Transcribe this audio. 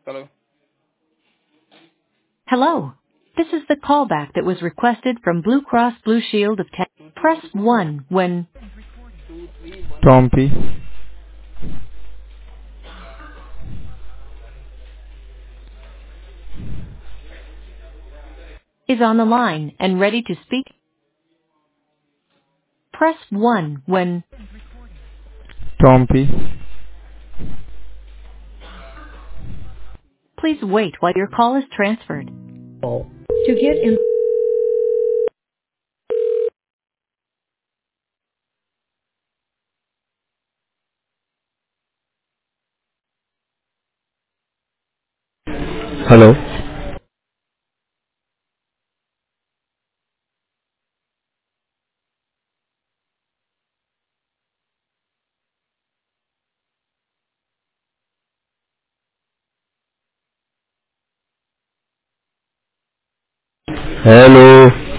Hello. Hello. This is the callback that was requested from Blue Cross Blue Shield of Texas. Two two Press two 1 when 231. Tom P. is on the line and ready to speak. Press 1 when Tom P. please wait while your call is transferred. To get in Hello. Hello.